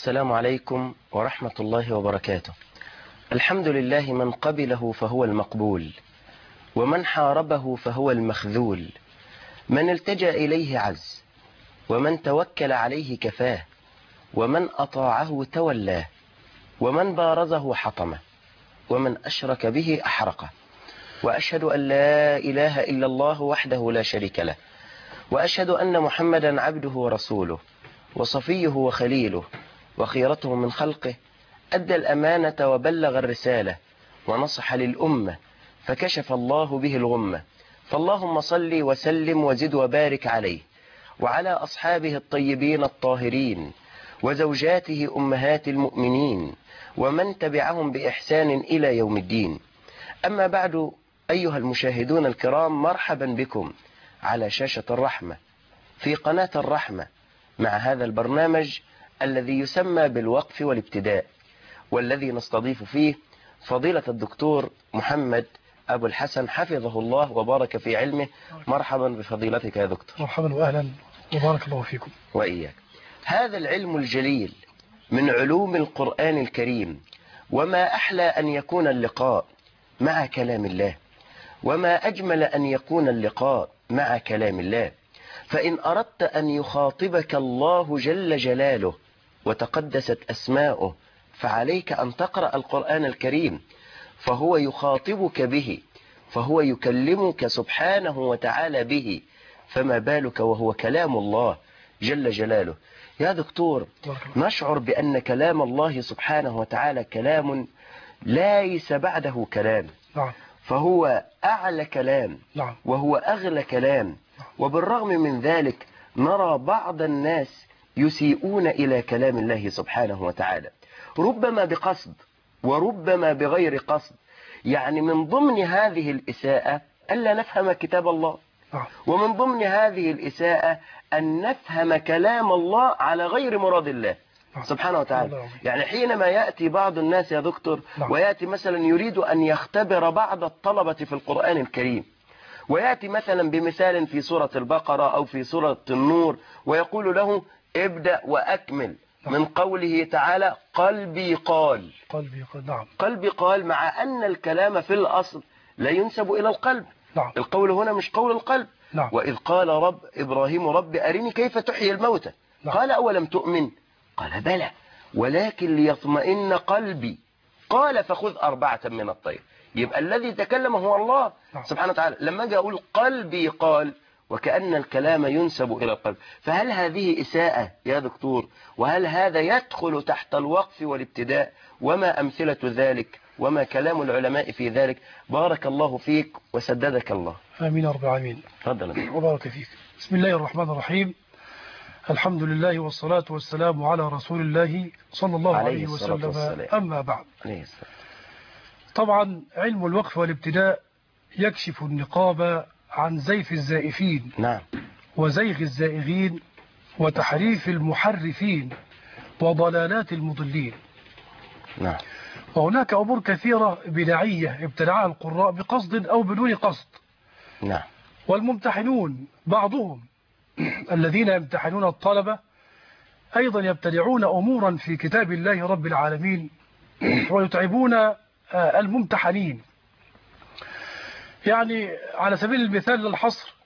السلام عليكم ورحمة الله وبركاته. الحمد لله من قبله فهو المقبول، ومن حاربه فهو المخذول، من التجأ إليه عز، ومن توكل عليه كفاه، ومن أطاعه تولاه، ومن بارزه حطمه، ومن أشرك به أحرقه. وأشهد أن لا إله إلا الله وحده لا شريك له، وأشهد أن محمدا عبده ورسوله وصفيه وخليله وخيرته من خلقه، أدى الأمانة وبلغ الرسالة ونصح للأمة فكشف الله به الغمة. فاللهم صل وسلم وزد وبارك عليه وعلى أصحابه الطيبين الطاهرين وزوجاته أمهات المؤمنين ومن تبعهم بإحسان إلى يوم الدين. أما بعد، أيها المشاهدون الكرام، مرحبا بكم على شاشة الرحمة في قناة الرحمة مع هذا البرنامج الذي يسمى بالوقف والابتداء، والذي نستضيف فيه فضيلة الدكتور محمد أبو الحسن حفظه الله وبارك في علمه. مرحبا بفضيلتك يا دكتور. مرحبا وأهلا وبارك الله فيكم. وإياك. هذا العلم الجليل من علوم القرآن الكريم، وما أحلى أن يكون اللقاء مع كلام الله، وما أجمل أن يكون اللقاء مع كلام الله. فإن أردت أن يخاطبك الله جل جلاله وتقدست أسماؤه فعليك أن تقرأ القرآن الكريم، فهو يخاطبك به، فهو يكلمك سبحانه وتعالى به، فما بالك وهو كلام الله جل جلاله. يا دكتور، نشعر بأن كلام الله سبحانه وتعالى كلام ليس بعده كلام، فهو أعلى كلام وهو أغلى كلام. وبالرغم من ذلك نرى بعض الناس يسيئون إلى كلام الله سبحانه وتعالى، ربما بقصد وربما بغير قصد. يعني من ضمن هذه الإساءة ألا نفهم كتاب الله، ومن ضمن هذه الإساءة أن نفهم كلام الله على غير مراد الله سبحانه وتعالى. يعني حينما يأتي بعض الناس يا دكتور ويأتي مثلا يريد أن يختبر بعض الطلبة في القرآن الكريم، ويأتي مثلا بمثال في سورة البقرة أو في سورة النور ويقول له ابدأ وأكمل من قوله تعالى قلبي قال. قلبي قال، مع أن الكلام في الأصل لا ينسب إلى القلب. القول هنا مش قول القلب. وإذ قال رب إبراهيم رب أرني كيف تحيي الموتى، قال أولم تؤمن، قال بلى ولكن ليطمئن قلبي، قال فخذ 4 من الطير. يبقى الذي تكلم هو الله سبحانه وتعالى. لما جاء أقول قلبي قال وكأن الكلام ينسب إلى القلب، فهل هذه إساءة يا دكتور؟ وهل هذا يدخل تحت الوقف والابتداء؟ وما أمثلة ذلك؟ وما كلام العلماء في ذلك؟ بارك الله فيك وسددك الله. آمين رب العالمين. تفضل. وبارك فيك. بسم الله الرحمن الرحيم. الحمد لله والصلاة والسلام على رسول الله صلى الله عليه وسلم. أما بعد، طبعا علم الوقف والابتداء يكشف النقاب عن زيف الزائفين وزيغ الزائغين وتحريف المحرفين وضلالات المضلين. وهناك أمور كثيرة بدعية ابتدعها القراء بقصد أو بدون قصد. والممتحنون بعضهم الذين يمتحنون الطلبة أيضا يبتدعون أمورا في كتاب الله رب العالمين ويتعبون الممتحنين. يعني على سبيل المثال للحصر،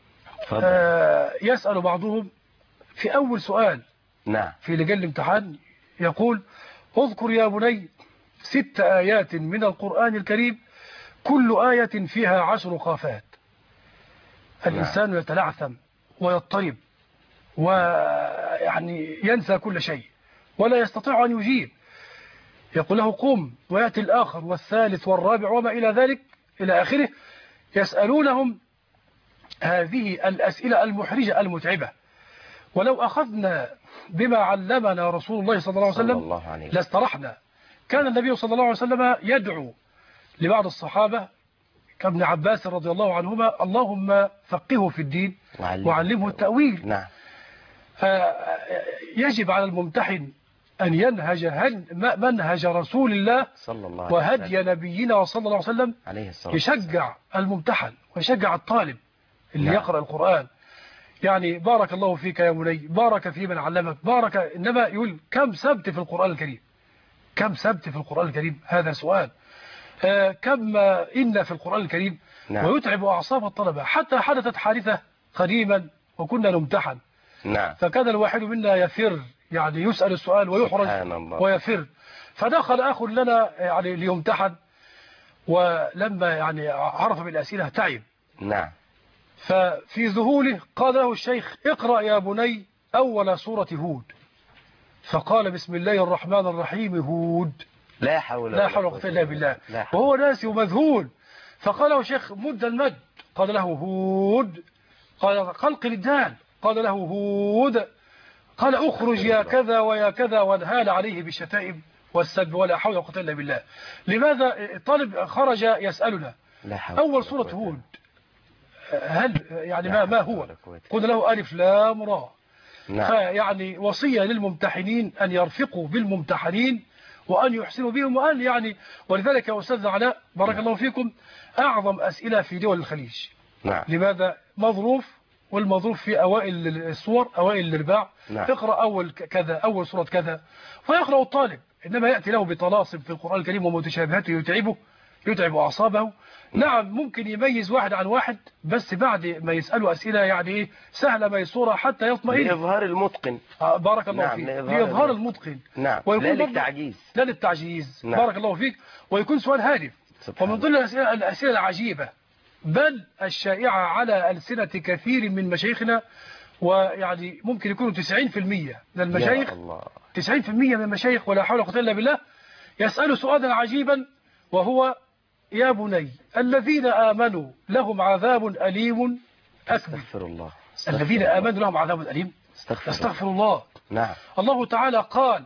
يسأل بعضهم في أول سؤال في لجان الامتحان يقول اذكر يا بني 6 آيات من القرآن الكريم كل آية فيها 10 قافات. الإنسان يتلعثم ويضطرب ويعني ينسى كل شيء ولا يستطيع أن يجيب. يقول له قم، ويأتي الآخر والثالث والرابع وما إلى ذلك إلى آخره، يسألونهم هذه الأسئلة المحرجة المتعبة. ولو أخذنا بما علمنا رسول الله صلى الله عليه وسلم لاسترحنا. كان النبي صلى الله عليه وسلم يدعو لبعض الصحابة كابن عباس رضي الله عنهما اللهم فقهه في الدين وعلمه التأويل. يجب على الممتحن أن ينهج منهج رسول الله وهدي نبينا صلى الله عليه وسلم، يشجع الممتحن ويشجع الطالب اللي يقرأ القرآن. يعني بارك الله فيك يا بني، بارك في من علمك، بارك، إنما يقول كم سبت في القرآن الكريم، كم سبت في القرآن الكريم، هذا سؤال. كم إن في القرآن الكريم. نعم. ويتعب أعصاب الطلبة. حتى حدثت حادثة قديما وكنا نمتحن، نعم. فكان الواحد منا يفر، يعني يسأل السؤال ويحرج سبحان الله. ويفر. فدخل أخ لنا يعني ليمتحن، ولما يعني عرف بالأسئلة تعب. نعم. ففي ذهوله قال له الشيخ اقرأ يا بني أول سورة هود. فقال بسم الله الرحمن الرحيم هود. لا حول لا حول ولا قوة إلا بالله، لا حول. وهو ناسي ومذهول. فقال له الشيخ مد المد. قال له هود. قال قلقل الدال. قال له هود. قال اخرج يا كذا ويا كذا، وانهال عليه بالشتائم والسب، ولا حول ولا قوة إلا بالله. لماذا الطالب خرج يسألنا لا حول أول سورة هود هل يعني ما هو؟ قلنا له ألف لام را. نعم. فيعني وصية للممتحنين أن يرفقوا بالممتحنين وأن يحسنوا بهم، وأن يعني، ولذلك يا أستاذ علاء بارك الله فيكم أعظم أسئلة في دول الخليج. نعم. لماذا؟ مظروف، والمظروف في أوائل الصور، أوائل الارباع. نعم. اقرأ أول كذا، أول سورة كذا، فيقرأ الطالب. إنما يأتي له بطلاسم في القرآن الكريم ومتشابهاته يتعب أعصابه. نعم ممكن يميز واحد عن واحد، بس بعد ما يسأله أسئلة يعني إيه سهلة ميسورة حتى يطمئن. لإظهار المتقن. بارك الله نعم. فيك. لإظهار المتقن. نعم. ويكون لا للتعجيز. لا للتعجيز. نعم. بارك الله فيك. ويكون سؤال هادف. ومن ضمن الأسئلة العجيبة بل الشائعة على ألسنة كثير من مشايخنا، ويعني ممكن يكونوا 90% من المشايخ، 90% من المشايخ ولا حول ولا قوة إلا بالله، يسأل سؤالا عجيبا، وهو يا بني الذين آمنوا لهم عذاب أليم أكبر. استغفر الله. الذين آمنوا لهم عذاب أليم. استغفر الله. نعم. الله تعالى قال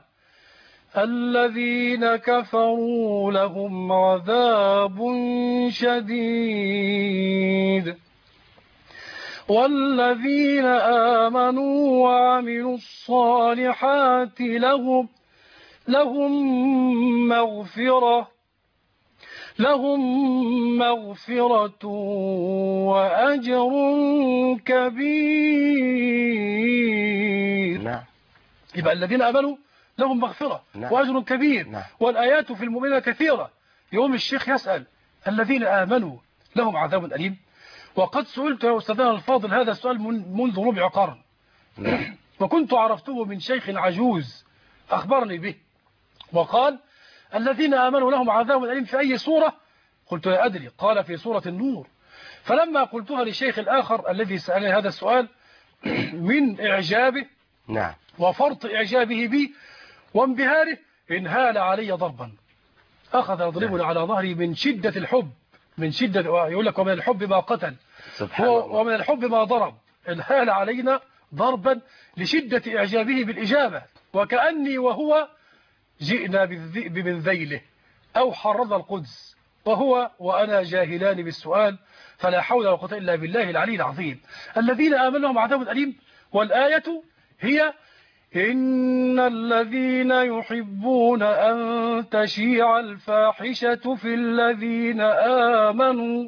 الذين كفروا لهم عذاب شديد والذين آمنوا وعملوا الصالحات لهم مغفرة وأجر كبير. نعم. يبقى الذين آمنوا لهم مغفرة. نعم. وأجر كبير. نعم. والآيات في المؤمنين كثيرة. يوم الشيخ يسأل الذين آمنوا لهم عذاب أليم، وقد سئلت يا أستاذنا الفاضل هذا السؤال منذ ربع قرن. نعم. وكنت عرفته من شيخ عجوز أخبرني به، وقال الذين آمنوا لهم عذاب أليم في أي سورة؟ قلت لا أدري. قال في سورة النور. فلما قلتها للشيخ الآخر الذي سألني هذا السؤال من إعجابه نعم. وفرط إعجابه بي وانبهاره انهال علي ضربا. أخذ يضربني على ظهري من شدة الحب، من شدة، يقول لك ومن الحب ما قتل ومن الحب ما ضرب. انهال علينا ضربا لشدة إعجابه بالإجابة، وكأني وهو جئنا بالذئب من ذيله أو حرض القدس، وهو وأنا جاهلان بالسؤال. فلا حول ولا قوة إلا بالله العلي العظيم. الذين آمنوا لهم عذاب أليم. والآية هي إن الذين يحبون أن تشيع الفاحشة في الذين آمنوا،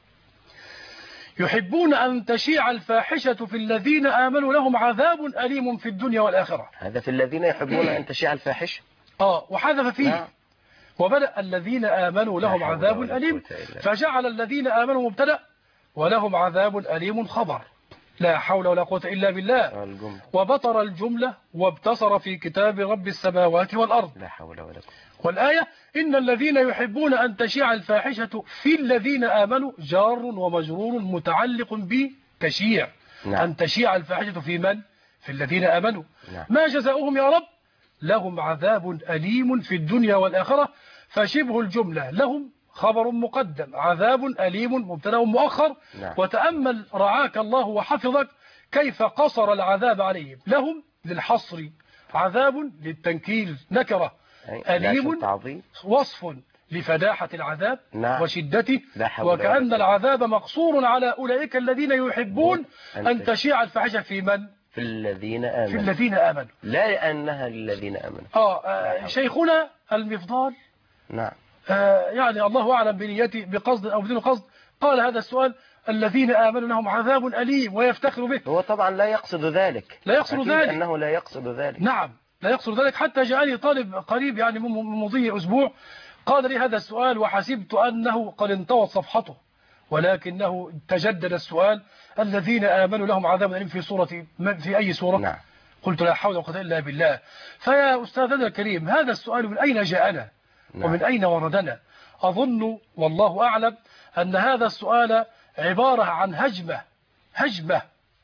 يحبون أن تشيع الفاحشة في الذين آمنوا لهم عذاب أليم في الدنيا والآخرة. هذا في الذين يحبون أن تشيع الفاحشة. وحذف فيه. نعم. وبدأ الذين آمنوا لهم عذاب أليم، فجعل الذين آمنوا مبتدأ ولهم عذاب أليم خبر. لا حول ولا قوة إلا بالله. وبطر الجملة وابتصر في كتاب رب السماوات والأرض. لا حول ولا قوة. والآية إن الذين يحبون أن تشيع الفاحشة في الذين آمنوا جار ومجرور متعلق بتشيع. نعم. أن تشيع الفاحشة في من؟ في الذين آمنوا. نعم. ما جزاؤهم يا رب؟ لهم عذاب أليم في الدنيا والآخرة. فشبه الجملة لهم خبر مقدم، عذاب أليم مبتدأ مؤخر. نعم. وتأمل رعاك الله وحفظك كيف قصر العذاب عليهم. لهم للحصر، عذاب للتنكيل نكرة، أليم وصف لفداحة العذاب. نعم. وشدته. وكأن العذاب مقصور على أولئك الذين يحبون أن تشيع الفاحشة في من؟ في الذين آمنوا. في الذين آمنوا. لا لأنها للذين آمنوا. شيخنا المفضال. نعم. يعني الله أعلم بنيته بقصد أو بدون قصد قال هذا السؤال الذين آمنوا لهم عذاب أليم ويفتخر به. هو طبعا لا يقصد ذلك، لا يقصد أكيد ذلك. أنه لا يقصد ذلك. نعم لا يقصد ذلك. حتى جاءني طالب قريب يعني من مضي أسبوع قال لي هذا السؤال وحسبت أنه قد انطوت صفحته، ولكنه تجدد السؤال: الذين آمنوا لهم عذاب أليم في في أي سورة؟ نعم. قلت لا حول ولا قوة إلا بالله. فيا أستاذنا الكريم، هذا السؤال من أين جاءنا؟ نعم. ومن أين وردنا؟ أظن والله أعلم أن هذا السؤال عبارة عن هجمة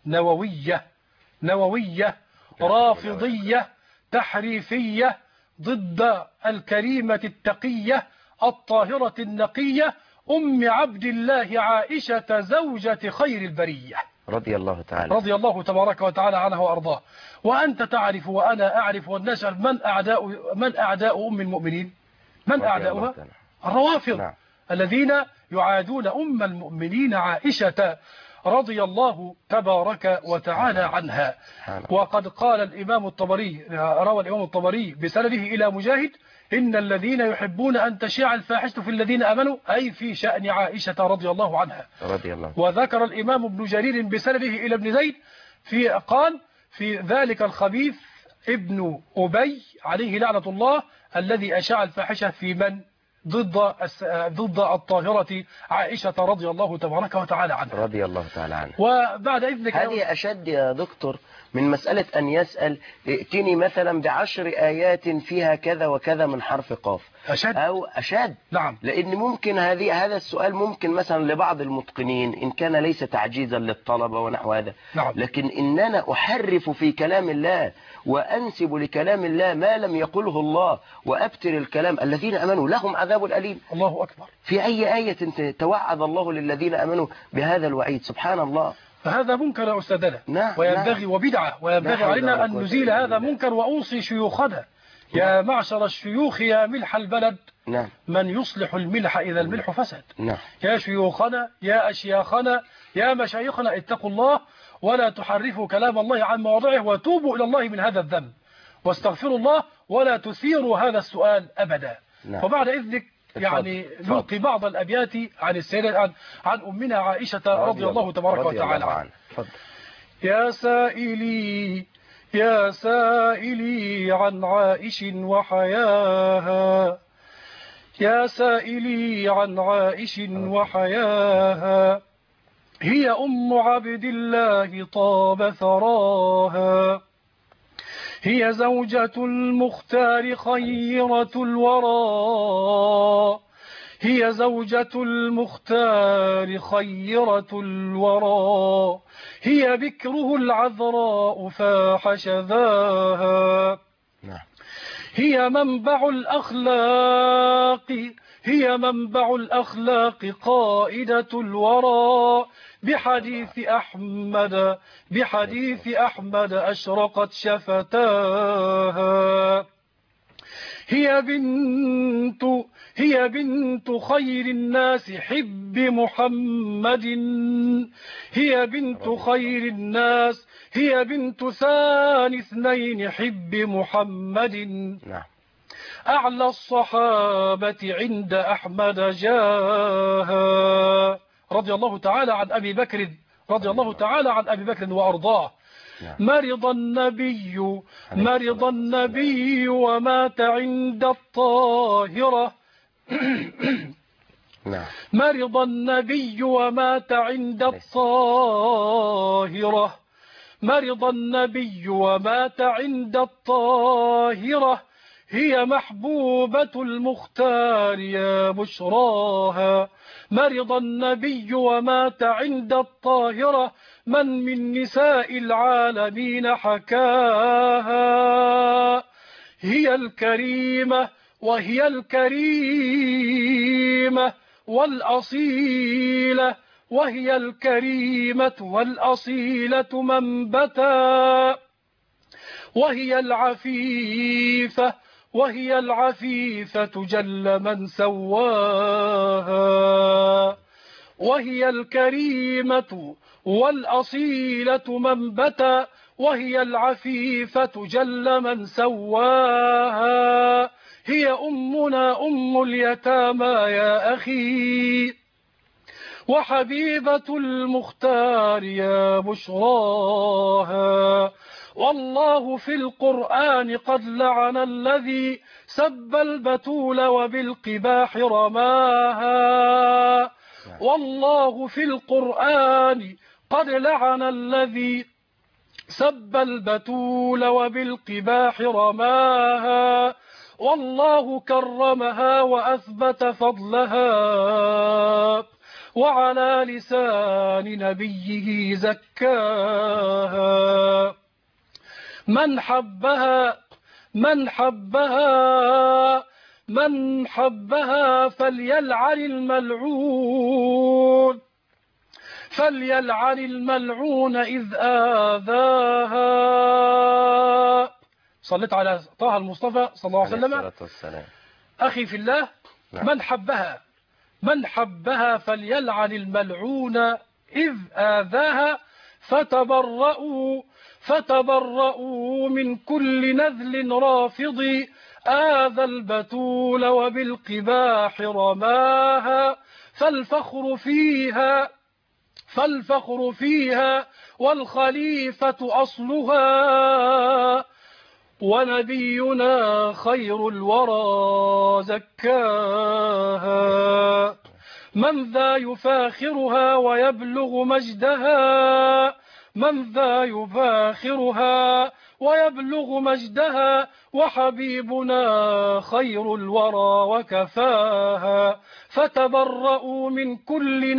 نووية رافضية تحريفية ضد الكريمة التقية الطاهرة النقية أم عبد الله عائشة زوجة خير البرية رضي الله تعالى، رضي الله تبارك وتعالى عنها وأرضاه. وأنت تعرف وأنا أعرف والناس يعرف من أعداء أم المؤمنين؟ من أعداؤها؟ الروافض. نعم. الذين يعادون أم المؤمنين عائشة رضي الله تبارك وتعالى عنها. وقد قال الإمام الطبري، روى الإمام الطبري بسنده إلى مجاهد: إن الذين يحبون أن تشيع الفاحشة في الذين آمنوا، أي في شأن عائشة رضي الله عنها. رضي الله. وذكر الإمام ابن جرير بسنده إلى ابن زيد قال: في ذلك الخبيث ابن أبي عليه لعنة الله الذي أشاع الفاحشة في من ضد الطاهرة عائشة رضي الله تبارك وتعالى عنها. رضي الله تعالى عنها. وبعد إذنك هذه أشد يا دكتور من مسألة أن يسأل: ائتني مثلا ب10 آيات فيها كذا وكذا من حرف قاف. أشد. نعم. لأن ممكن هذا السؤال ممكن مثلا لبعض المتقنين إن كان ليس تعجيزا للطلبة ونحو هذا. نعم. لكن إن أنا أحرف في كلام الله وأنسب لكلام الله ما لم يقله الله وأبتر الكلام: الذين أمنوا لهم عذاب أليم. الله أكبر. في أي آية توعد الله للذين أمنوا بهذا الوعيد؟ سبحان الله. فهذا منكر يا أستاذنا. نعم. وينبغي وبدعة، وينبغي علينا أن نزيل هذا منكر. وأوصي شيوخنا: يا معشر الشيوخ يا ملح البلد، نعم، من يصلح الملح إذا الملح فسد. نعم. يا شيوخنا يا أشياخنا يا مشايخنا، اتقوا الله ولا تحرفوا كلام الله عن مواضعه، وتوبوا إلى الله من هذا الذنب واستغفروا الله، ولا تثيروا هذا السؤال أبدا. نعم. وبعد إذنك يعني نلقي بعض الأبيات عن السيدة عن أمنا عائشة رضي الله تبارك وتعالى عنها. يا سائلي عن عائش وحياها، يا سائلي عن عائش وحياها، هي أم عبد الله طاب ثراها، هي زوجة المختار خيرة الورى، هي زوجة المختار خيرة الورى، هي بكره العذراء فاح شذاها، هي منبع الأخلاق، هي منبع الأخلاق قائدة الورى، بحديث أحمد أشرقت شفتاها، هي بنت خير الناس حب محمد، هي بنت خير الناس، هي بنت ثاني اثنين حب محمد، أعلى الصحابة عند أحمد جاها، رضي الله تعالى عن أبي بكر، رضي الله تعالى عن أبي بكر وأرضاه. مرض النبي ومات عند الطاهرة، مرض النبي ومات عند الطاهرة، مرض النبي ومات عند الطاهرة، هي محبوبة المختار يا بشراها، مرض النبي ومات عند الطاهرة، من نساء العالمين حكاها، هي الكريمة وهي الكريمة والأصيلة، وهي الكريمة والأصيلة منبتا، وهي العفيفة جل من سواها، وهي الكريمة والأصيلة منبتا، وهي العفيفة جل من سواها، هي أمنا أم اليتامى يا أخي، وحبيبة المختار يا بشراها. والله في القرآن قد لعن الذي سب البتول وبالقباح رماها. والله في القرآن قد لعن الذي سب البتول وبالقباح رماها. والله كرمها وأثبت فضلها وعلى لسان نبيه زكاها. من حبها من حبها من حبها فليلعن الملعون إذ آذاها. صليت على طه المصطفى صلى الله عليه وسلم. أخي في الله، من حبها فليلعن الملعون إذ آذاها. فتبرؤوا من كل نذل رافض آذى البتول وبالقباح رماها. فالفخر فيها والخليفة أصلها ونبينا خير الورى زكاها. من ذا يفاخرها ويبلغ مجدها وحبيبنا خير الورى وكفاها. فتبرؤوا من كل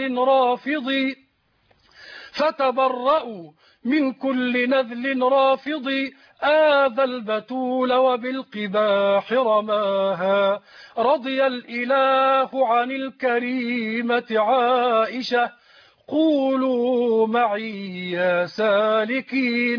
نذل رافض آذى البتول وبالقباح رماها. رضي الإله عن الكريمة عائشة قولوا معي يا سالكين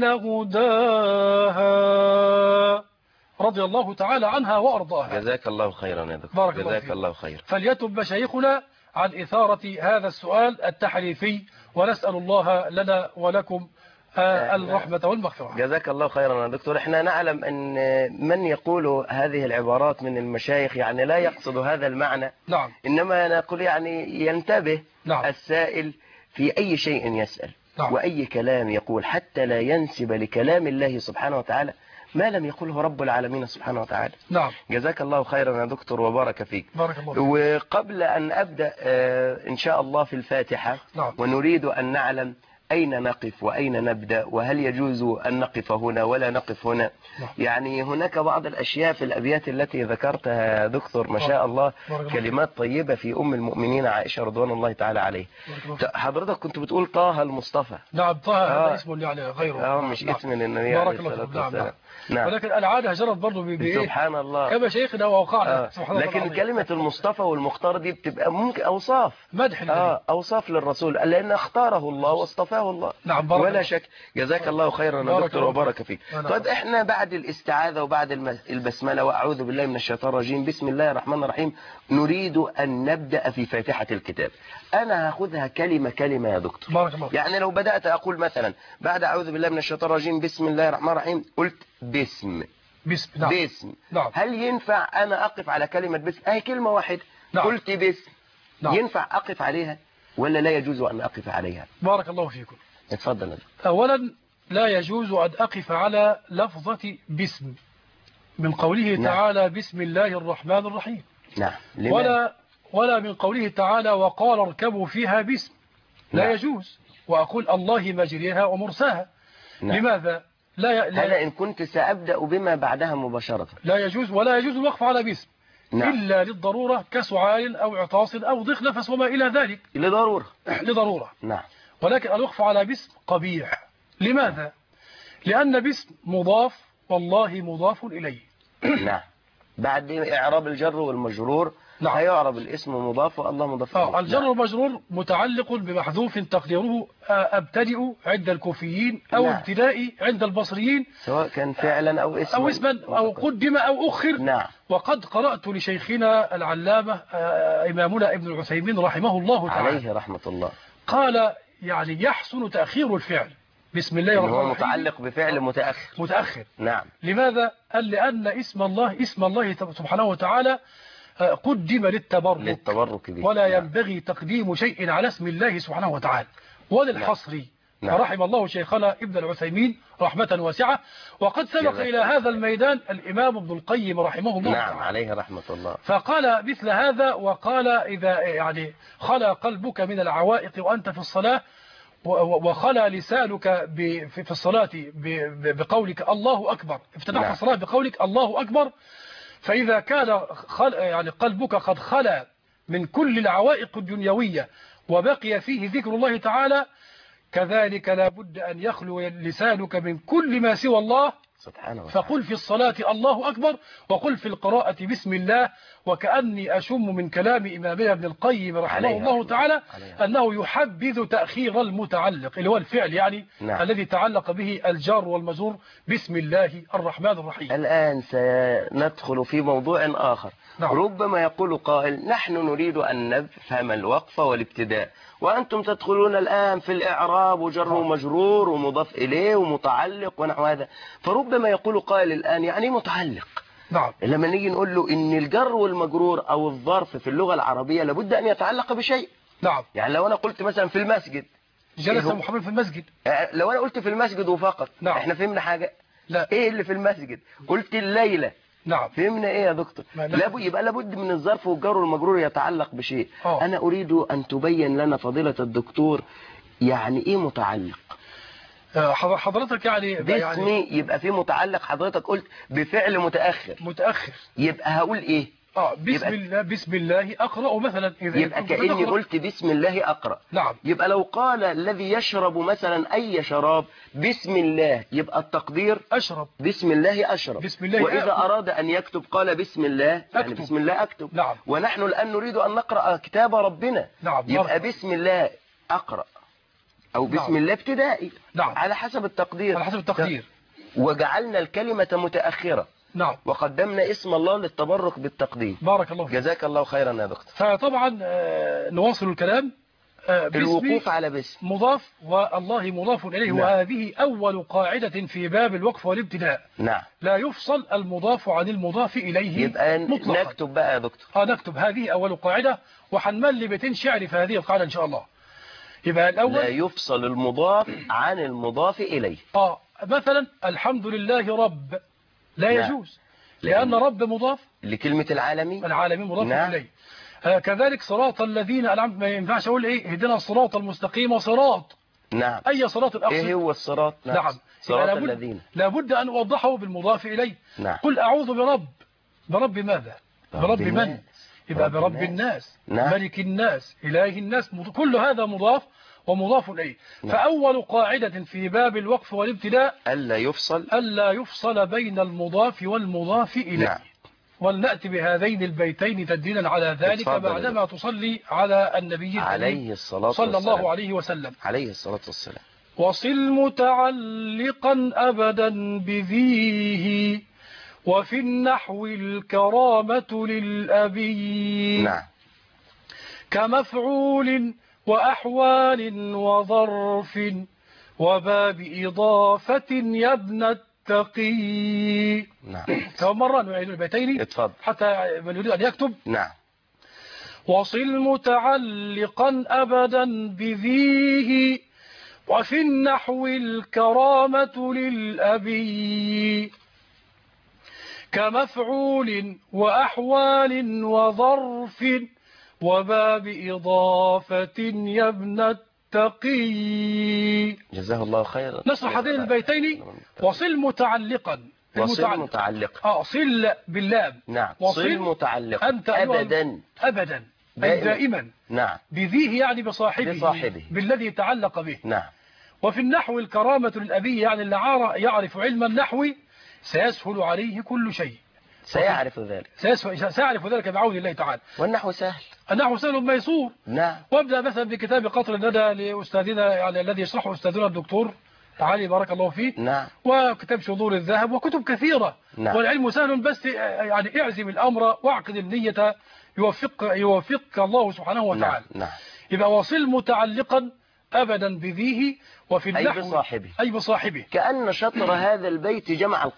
هداها. رضي الله تعالى عنها وأرضاها. جزاك الله خيرا يا دكتور. جزاك الله خيرا. فليتب مشايخنا عن إثارة هذا السؤال التحريفي، ونسأل الله لنا ولكم الرحمة والمغفرة. جزاك الله خيرا يا دكتور. احنا نعلم ان من يقول هذه العبارات من المشايخ يعني لا يقصد هذا المعنى. نعم. إنما نقول يعني ينتبه. نعم. السائل في أي شيء يسأل. نعم. وأي كلام يقول حتى لا ينسب لكلام الله سبحانه وتعالى ما لم يقوله رب العالمين سبحانه وتعالى. نعم. جزاك الله خيرا يا دكتور وبارك فيك. بارك الله فيك. وقبل أن أبدأ إن شاء الله في الفاتحة. نعم. ونريد أن نعلم أين نقف وأين نبدأ، وهل يجوز أن نقف هنا ولا نقف هنا. يعني هناك بعض الأشياء في الأبيات التي ذكرتها دكتور ما شاء الله كلمات طيبة في أم المؤمنين عائشة رضوان الله تعالى عليه. حضرتك كنت بتقول طه المصطفى. نعم طه هذا اسم يعني غيره. مش اسم للنبي عليه الصلاة والسلام. نعم. ولكن العادة جرت برضه سبحان الله كما شيخنا ووقعنا. لكن كلمة المصطفى والمختار دي بتبقى ممكن أوصاف مدح أوصاف للرسول لأن اختاره الله واصطفاه الله. نعم. ولا شك. جزاك الله خيرا يا دكتور وبارك فيك. طيب احنا بعد الاستعاذة وبعد البسملة وأعوذ بالله من الشيطان الرجيم بسم الله الرحمن الرحيم نريد أن نبدأ في فاتحة الكتاب. أنا هاخذها كلمة كلمة يا دكتور. بارك الله. يعني لو بدأت أقول مثلا بعد أعوذ بالله من الشيطان الرجيم بسم الله الرحمن الرحيم قلت بسم. نعم. بسم. نعم. هل ينفع أنا أقف على كلمة بسم؟ هي كلمة واحدة. نعم. قلت بسم. نعم. ينفع أقف عليها ولا لا يجوز أن أقف عليها؟ بارك الله فيكم. اتفضل. أولا لا يجوز أن أقف على لفظة بسم من قوله تعالى بسم الله الرحمن الرحيم. نعم. ولا من قوله تعالى وقال اركبوا فيها بسم. لا يجوز. وأقول الله مجريها ومرساها. لماذا؟ هذا إن كنت سأبدأ بما بعدها مباشرة. لا يجوز. ولا يجوز الوقف على بسم. نعم. إلا للضرورة كسعال أو عطاس أو ضيق نفس وما إلى ذلك. لضرورة. نعم. ولكن الوقف على بسم قبيح. لماذا؟ لأن بسم مضاف والله مضاف إليه. نعم. بعد إعراب الجر والمجرور. نعم. هيعرب الاسم مضاف والله مضاف إليه. الجر والمجرور متعلق بمحذوف تقديره أبتدئ عند الكوفيين أو نعم. ابتدائي عند البصريين سواء كان فعلا أو اسما أو قدم أو أخر. نعم. وقد قرأت لشيخنا العلامة إمامنا ابن العثيمين رحمه الله تعالى عليه رحمة الله قال يعني يحسن تأخير الفعل بسم الله الرحمن الرحيم. هو متعلق بفعل متأخر. متأخر. نعم. لماذا؟ قال لأن اسم الله سبحانه وتعالى قدم للتبرك به. ولا نعم. ينبغي تقديم شيء على اسم الله سبحانه وتعالى وللحصر. نعم. فرحم الله شيخنا ابن العثيمين رحمة واسعة، وقد سبق إلى هذا الميدان الإمام ابن القيم رحمه الله نعم تعالى. عليه رحمة الله. فقال مثل هذا، وقال إذا يعني خلا قلبك من العوائق وأنت في الصلاة، وخلا لسانك في الصلاة بقولك الله أكبر، افتتحت الصلاة بقولك الله أكبر، فإذا كان يعني قلبك قد خلا من كل العوائق الدنيوية وبقي فيه ذكر الله تعالى، كذلك لا بد أن يخلو لسانك من كل ما سوى الله سبحانه وتعالى. فقل في الصلاة الله أكبر، وقل في القراءة بسم الله. وكأني أشم من كلام إمامنا ابن القيم رحمه الله تعالى أنه يحبذ تأخير المتعلق اللي هو الفعل يعني نعم. الذي تعلق به الجار والمجرور بسم الله الرحمن الرحيم. الآن سندخل في موضوع آخر. نعم. ربما يقول قائل نحن نريد أن نفهم الوقف والابتداء، وأنتم تدخلون الآن في الإعراب وجر ومجرور ومضاف إليه ومتعلق ونحو هذا. فربما يقول قائل الآن يعني متعلق. نعم. لما نيجي نقول له إن الجر والمجرور أو الظرف في اللغة العربية لابد أن يتعلق بشيء. نعم. يعني لو أنا قلت مثلا في المسجد جلس محمد في المسجد، لو أنا قلت في المسجد وفقط نعم. احنا فهمنا حاجة؟ لا. إيه اللي في المسجد؟ قلت الليلة، نعم. فهمنا ايه يا دكتور؟ يبقى لابد من الظرف والجر والمجرور يتعلق بشيء. انا اريد ان تبين لنا فضيلة الدكتور يعني ايه متعلق. حضرتك يعني باسمي يبقى في متعلق، حضرتك قلت بفعل متأخر يبقى هقول ايه؟ بسم الله أقرأ مثلا. يبقى كأني قلت بسم الله أقرأ. نعم. يبقى لو قال الذي يشرب مثلا أي شراب بسم الله يبقى التقدير أشرب، بسم الله أشرب. بسم الله. وإذا أراد أن يكتب قال بسم الله يعني بسم الله أكتب. نعم. ونحن الآن نريد أن نقرأ كتاب ربنا. نعم. يبقى بسم الله أقرأ أو بسم الله ابتدائي. نعم. على حسب التقدير. على حسب التقدير. وجعلنا الكلمة متأخرة. نعم. وقدمنا اسم الله للتبرك بالتقديم. بارك الله فيك. جزاك الله خيرا يا دكتور. فطبعا نواصل الكلام. الوقوف على باسم مضاف والله مضاف إليه. نعم. وهذه أول قاعدة في باب الوقف والابتداء. نعم. لا يفصل المضاف عن المضاف إليه يبقى مطلقا. نكتب بقى يا دكتور. نكتب هذه أول قاعدة، وحنملي بيتين شعر في هذه القاعدة إن شاء الله. يبقى الأول لا يفصل المضاف عن المضاف إليه. مثلا الحمد لله رب لا يجوز، لأن رب مضاف لكلمة العالمين. العالمين مضاف إليه. كذلك صراط الذين أنعمت، ما ينفعش أقول إيه اهدنا الصراط المستقيم صراط. نعم. أي صراط الأقصد؟ إيه هو الصراط؟ نعم. صراط الذين. لابد أن أوضحه بالمضاف إليه. نعم. قل أعوذ برب ماذا؟ برب من؟ يبقى برب الناس. نعم. ملك الناس، إله الناس، كل هذا مضاف ومضاف إليه. نعم. فأول قاعدة في باب الوقف والابتداء ألا يفصل بين المضاف والمضاف إليه. نعم. ولنأتي بهذين البيتين تدليلا على ذلك بعدما تصلي على النبي عليه الصلاة صلى الله عليه وسلم. عليه الصلاة والسلام. وصل متعلقا أبدا بذيه وفي النحو الكرامة للأبي. نعم. كمفعول وأحوال وظرف وباب إضافة يا ابن التقي. نعم. مرة نعيد البيتين. اتفضل. حتى من يريد أن يكتب. نعم. وصل متعلقا أبدا بذيه وفي النحو الكرامة للأبي. كمفعول وأحوال وظرف وباب إضافة يا ابن التقي. جزاه الله خيرا. نشرح هذين البيتين. وصل متعلقا. وصل متعلقا. صل باللام. نعم. صل متعلقا أنت أبدا. أبدا أي دائما. نعم. بذيه يعني بصاحبه بالذي تعلق به. نعم. وفي النحو الكرامة للأبي يعني اللي يعرف علم النحو سيسهل عليه كل شيء. سيعرف ذلك. سيعرف ذلك بعون الله تعالى. والنحو سهل. النحو سهل ميسور. نعم. وابدأ مثلا بكتاب قطر الندى لأستاذنا يعني الذي يشرحه أستاذنا الدكتور علي بارك الله فيه. نعم. وكتاب شذور الذهب وكتب كثيرة. نعم. والعلم سهل بس يعني اعزم الأمر واعقد النية يوفقك الله سبحانه وتعالى. نعم. يبقى وصل متعلقا أبدا بذيه وفي النحو أي بصاحبه. بصاحبه. كأن شطر هذا البيت جمع القاعدة.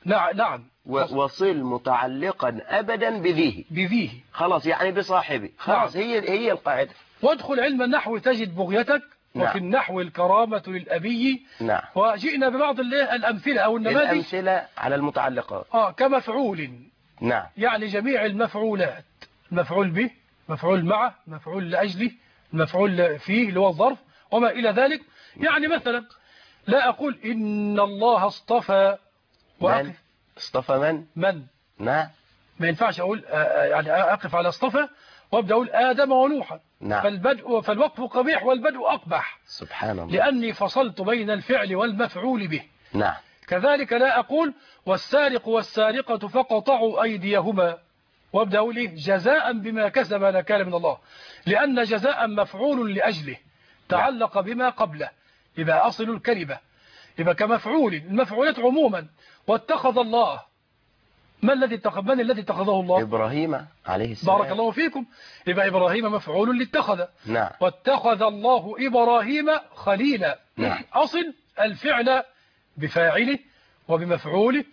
نعم. وصل متعلقا أبدا بذيه. بذيه خلاص يعني بصاحبه. خلاص نعم. هي القاعدة. وادخل علم النحو تجد بغيتك. نعم. وفي النحو الكرامة للأبي. نعم. وجئنا ببعض الأمثلة أو النماذج. الأمثلة على المتعلقات. كمفعول. نعم. يعني جميع المفعولات، المفعول به، مفعول معه، مفعول لأجله، المفعول فيه اللي هو الظرف وما إلى ذلك. يعني مثلا لا أقول إن الله اصطفى من اصطفى من؟ نعم. ما ينفعش أقول يعني أقف على اصطفى وأبدأ أقول آدم ونوحا. نعم. فالوقف قبيح والبدء أقبح. سبحان الله. لأني فصلت بين الفعل والمفعول به. نعم. كذلك لا أقول والسارق والسارقة فقطعوا أيديهما وابدأ أقول إيه جزاء بما كسب نكال من الله، لأن جزاء مفعول لأجله تعلق بما قبله، يبقى أصل الكلمة، يبقى كمفعول. المفعولات عموما. واتخذ الله، من الذي اتخذه الله؟ إبراهيم عليه السلام. بارك الله فيكم. يبقى إبراهيم مفعول لاتخذ. نعم. واتخذ الله إبراهيم خليلا. نعم. أصل الفعل بفاعله وبمفعوله.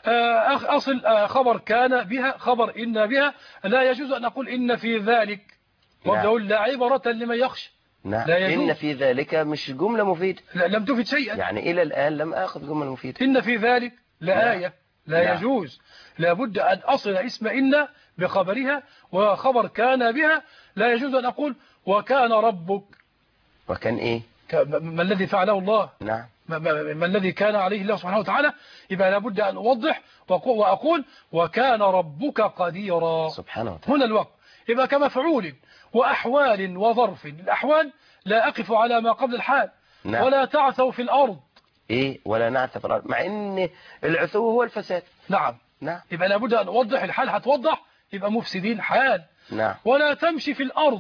أصل خبر كان بها، خبر إن بها. لا يجوز أن أقول إن في ذلك وابدأ أقول لا عبرة لمن يخشى. نعم. لا يجوز. إن في ذلك مش جملة مفيدة. لم تفد شيئا. يعني إلى الآن لم أخذ جملة مفيدة. إن في ذلك لآية. لا نعم. يجوز. لابد أن أصل اسم إن بخبرها وخبر كان بها. لا يجوز أن أقول وكان ربك. وكان إيه؟ ما الذي فعله الله؟ نعم. ما الذي كان عليه الله سبحانه وتعالى. يبقى لابد أن أوضح وأقول وكان ربك قديرا. سبحانه وتعالى. هنا الوقت. يبقى كمفعول وأحوال وظرف. الأحوال لا أقف على ما قبل الحال. نعم. ولا تعثوا في الأرض. إيه ولا نعث في الأرض، مع إن العثو هو الفساد. نعم. نعم. يبقى لابد أن أوضح الحال. هتوضح يبقى مفسدين حال. نعم. ولا تمشي في الأرض.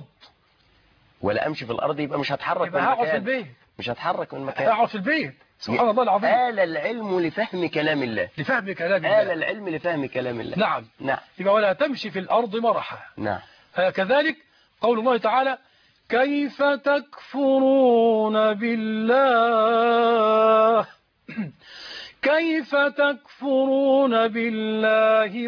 ولا أمشي في الأرض يبقى مش هتحرك يبقى من هقعد في مكان. البيت. مش هتحرك من مكان. هقعد في البيت. سبحان الله العظيم. آل العلم لفهم كلام الله. لفهم كلام الله. آل العلم لفهم كلام الله. نعم. نعم. يبقى ولا تمشي في الأرض مرحا. نعم. كذلك قول الله تعالى كيف تكفرون بالله كيف تكفرون بالله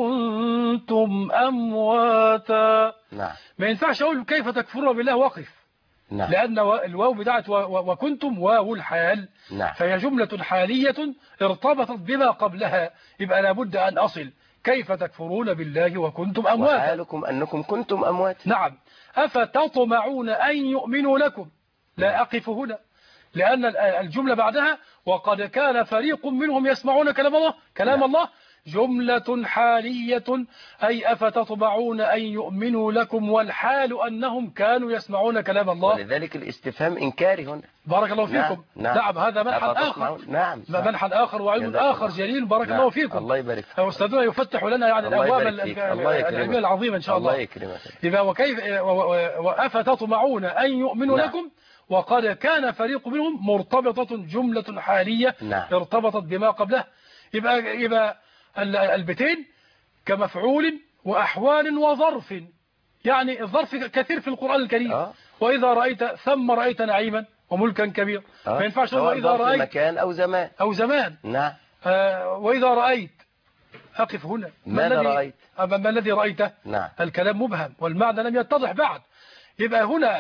وكنتم أمواتا. نعم. ما ينفعش أقول كيف تكفرون بالله وقف. نعم. لأن الواو بتاعت وكنتم واو الحال. نعم. فهي جملة حالية ارتبطت بما قبلها. يبقى لابد أن أصل كيف تكفرون بالله وكنتم أمواتا. وحالكم أنكم كنتم أموات. نعم. أفتطمعون أن يؤمنوا لكم. لا أقف هنا لأن الجملة بعدها وقد كان فريق منهم يسمعون كلام الله جملة حالية، أي أفتطمعون أن يؤمنوا لكم والحال أنهم كانوا يسمعون كلام الله. ولذلك الاستفهام إنكاري هنا. بارك الله فيكم. نعم. هذا منحى آخر. نعم. منحى آخر وعلم آخر جليل. بارك الله فيكم. الله يبارك فيك. أستاذنا يفتح لنا يعني الأبواب العلمية العظيمة إن شاء الله. الله يكرمك. إذا وكيف وأفتطمعون أن يؤمنوا لكم وقد كان فريق منهم مرتبطة جملة حالية. ارتبطت بما قبله. يبقى البيتين كمفعول وأحوال وظرف. يعني الظرف كثير في القرآن الكريم. وإذا رأيت ثم رأيت نعيما وملكا كبير. ما ينفعش وإذا رأيت مكان أو زمان. نعم. وإذا رأيت أقف هنا. ماذا رأيت؟ ما الذي رأيته؟ نعم. الكلام مبهم والمعنى لم يتضح بعد. يبقى هنا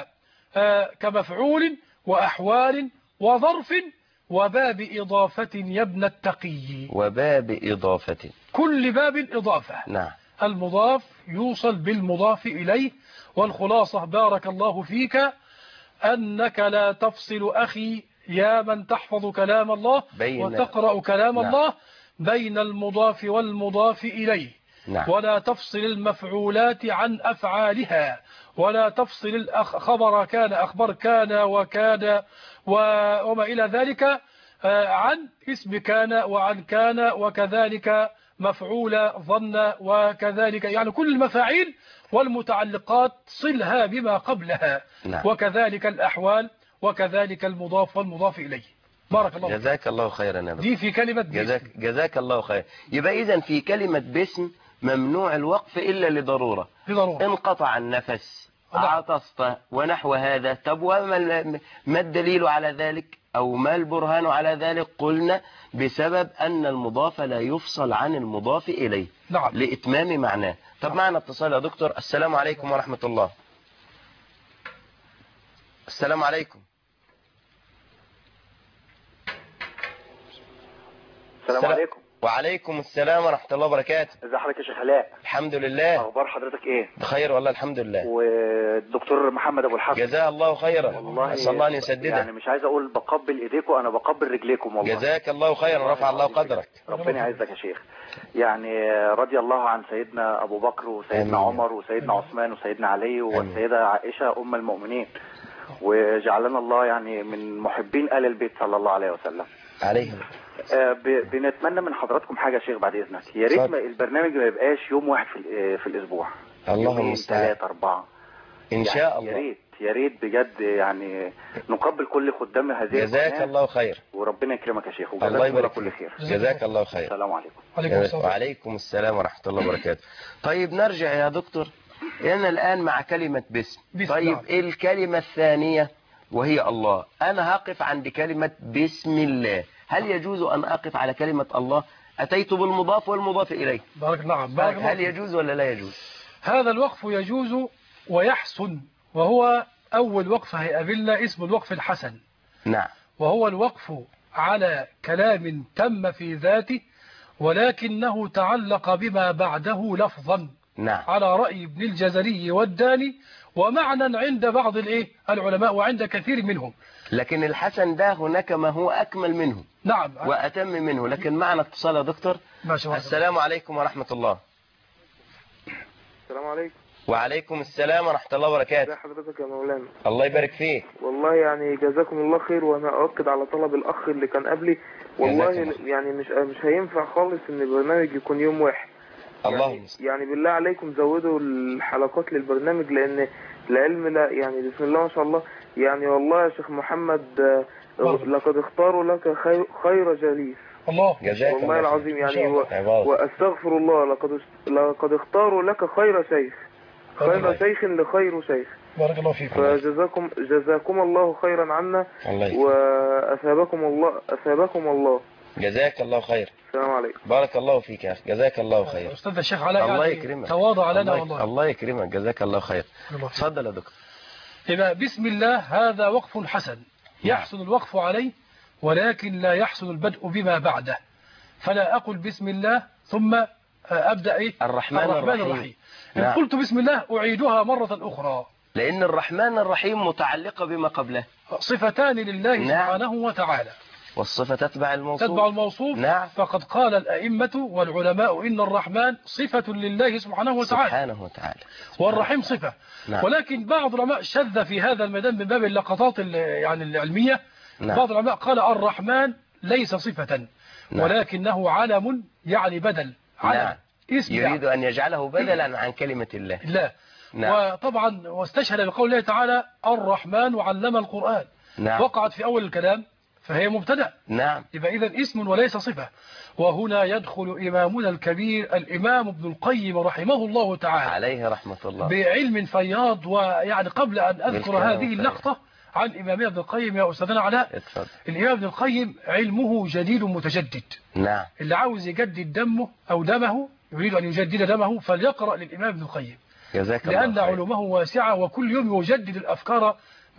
كمفعول وأحوال وظرف وباب إضافة يا ابن التقي. وباب إضافة. كل باب إضافة. نعم. المضاف يوصل بالمضاف إليه. والخلاصة بارك الله فيك أنك لا تفصل أخي يا من تحفظ كلام الله وتقرأ كلام الله بين المضاف والمضاف إليه. ولا تفصل المفعولات عن أفعالها. ولا تفصل خبر كان أخبر كان وكاد وما إلى ذلك عن اسم كان وعن كان وكذلك مفعول ظن وكذلك يعني كل المفاعيل والمتعلقات صلها بما قبلها. وكذلك الأحوال وكذلك المضاف والمضاف إليه. بارك الله فيك. جزاك الله خيرا يا دكتور. دي في كلمة باسم. جزاك الله خير. يبقى إذن في كلمة باسم ممنوع الوقف إلا لضرورة. انقطع النفس عطست ونحو هذا. طب وما الدليل على ذلك؟ أو ما البرهان على ذلك؟ قلنا بسبب أن المضاف لا يفصل عن المضاف إليه نعم. لإتمام معناه. طب معنا اتصال يا دكتور. السلام عليكم ورحمة الله. السلام عليكم. السلام عليكم. وعليكم السلام ورحمة الله وبركاته. ازي حضرتك يا شيخ علاء؟ الحمد لله. اخبار حضرتك ايه؟ بخير والله الحمد لله. والدكتور محمد ابو الحسن جزاه الله خيرا. والله اسال الله ان يسدده. يعني مش عايز اقول بقبل ايديكم، انا بقبل رجليكم والله. جزاك الله خيرا، رفع الله قدرك. ربنا يعزك يا شيخ. يعني رضي الله عن سيدنا ابو بكر وسيدنا آمين. عمر وسيدنا عثمان وسيدنا علي والسيده عائشه ام المؤمنين، وجعلنا الله يعني من محبين آل البيت صلى الله عليه وسلم عليهم. بنتمنى من حضراتكم حاجه يا شيخ بعد اذنك، يا ريت البرنامج ما يبقاش يوم واحد في الاسبوع، اللهم يومين المستعان. 3 4 ان شاء الله. يا ريت بجد يعني نقبل كل خدام هذه جزاك القناة. الله خير. وربنا يكرمك يا شيخ، الله وجزاك الله يبارك كل فيك. خير. جزاك الله خير. السلام عليكم. وعليكم السلام ورحمة الله وبركاته. طيب نرجع يا دكتور، لأننا الآن مع كلمة باسم. طيب إيه الكلمة الثانية وهي الله؟ أنا هقف عند كلمة بسم الله. هل يجوز أن أقف على كلمة الله؟ أتيت بالمضاف والمضاف إليه. نعم. هل يجوز ولا لا يجوز؟ هذا الوقف يجوز ويحسن، وهو أول وقف هيقابلنا اسم الوقف الحسن. نعم. وهو الوقف على كلام تم في ذاته ولكنه تعلق بما بعده لفظا. نعم. على رأي ابن الجزري والداني، ومعنى عند بعض العلماء وعند كثير منهم. لكن الحسن ده هناك ما هو أكمل منه. نعم. وأتم منه. لكن معنا اتصال يا دكتور. ما شاء الله. السلام عليكم ورحمة الله. السلام عليكم. وعليكم السلام ورحمة الله وبركاته. ازي حضرتك يا مولانا؟ الله يبارك فيك. والله يعني جزاكم الله خير، وانا اؤكد على طلب الاخ اللي كان قبلي، والله يعني مش هينفع خالص ان البرنامج يكون يوم واحد. يعني بالله عليكم زودوا الحلقات للبرنامج، لان العلم لا يعني بسم الله ما شاء الله. يعني والله يا شيخ محمد لقد اختاروا لك خير جليس. الله جزاك الله والله العظيم يعني واستغفر الله، لقد اختاروا لك خير شيخ، خير شيخ لخير شيخ. بارك الله فيكم. فجزاكم الله خيرا عنا، وأثابكم الله. جزاك الله خير. السلام عليكم. بارك الله فيك يا أخي، جزاك الله خير. أستاذ الشيخ علاء الله يعني يكرمك. تواضع لنا والله. الله يكرمك، جزاك الله خير. تفضل يا دكتور. يبقى بسم الله هذا وقف حسن يحسن الوقف عليه، ولكن لا يحسن البدء بما بعده. فلا أقول بسم الله ثم أبدأ الرحمن الرحيم. إن قلت بسم الله أعيدها مرة أخرى، لأن الرحمن الرحيم متعلقة بما قبله. صفتان لله سبحانه وتعالى، والصفة تتبع الموصوف. نعم. فقد قال الأئمة والعلماء إن الرحمن صفة لله سبحانه وتعالى والرحيم صفة. نعم. ولكن بعض العلماء شذ في هذا الميدان من باب اللقطات يعني العلمية. نعم. بعض العلماء قال الرحمن ليس صفة. نعم. ولكنه علم، يعني بدل علم. نعم. اسم يريد أن يجعله بدلا عن كلمة الله. لا. نعم. وطبعا واستشهد بقول الله تعالى الرحمن علم القرآن. نعم. وقعت في أول الكلام فهي مبتدأ. نعم. يبقى إذن اسم وليس صفة. وهنا يدخل إمامنا الكبير الإمام ابن القيم رحمه الله تعالى عليه رحمة الله بعلم فياض. ويعني قبل أن أذكر هذه اللقطة عن إمامنا ابن القيم يا أستاذنا علاء، الإمام ابن القيم علمه جديد متجدد. نعم. اللي عاوز يجدد دمه يريد أن يجدد دمه فليقرأ للإمام ابن القيم، لأن علومه واسعة، وكل يوم يجدد الأفكار،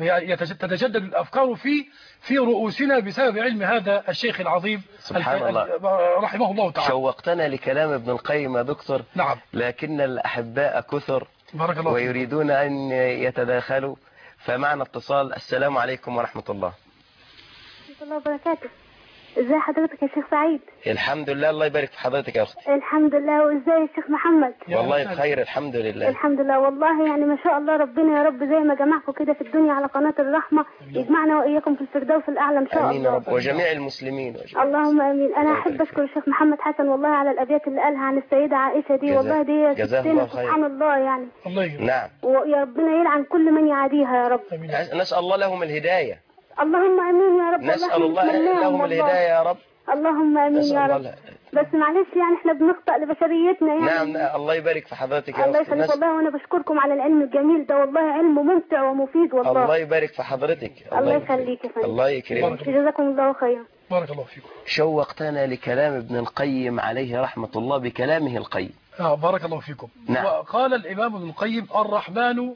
تتجدد الأفكار في رؤوسنا بسبب علم هذا الشيخ العظيم سبحان الله رحمه الله تعالى. شوقتنا لكلام ابن القيم يا دكتور. نعم. لكن الأحباء كثر بارك الله ويريدون أن يتداخلوا، فمعنا اتصال. السلام عليكم ورحمة الله. ورحمة الله وبركاته. ازي حضرتك يا شيخ سعيد؟ الحمد لله، الله يبارك في حضرتك يا اختي. الحمد لله. وازاي يا شيخ محمد؟ والله بخير الحمد لله. الحمد لله والله، يعني ما شاء الله، ربنا يا رب زي ما جمعكم كده في الدنيا على قناة الرحمة يجمعنا وإياكم في الفردوس الأعلى إن شاء الله. آمين يا رب، وجميع المسلمين. اللهم آمين. أنا أحب أشكر الشيخ محمد حسن والله على الأبيات اللي قالها عن السيدة عائشة دي. والله دي ستنا سبحان الله يعني. نعم. ويا ربنا يلعن كل من يعاديها يا رب. نسأل الله لهم الهداية. اللهم آمين يا رب. نسأل الله لهم الهداية يا رب. اللهم امين يا رب. بس معلش يعني احنا بنخطأ لبشريتنا يعني. نعم الله يبارك في حضرتك يا الله يخليك والله، وانا بشكركم على العلم الجميل ده، والله علم ممتع ومفيد والله. الله يبارك في حضرتك. الله يخليك يا فندم. الله يكرمك. جزاكم الله خيرا. بارك الله فيكم. شوقتنا لكلام ابن القيم عليه رحمة الله بكلامه القيم. بارك الله فيكم. نعم. وقال الإمام ابن القيم الرحمن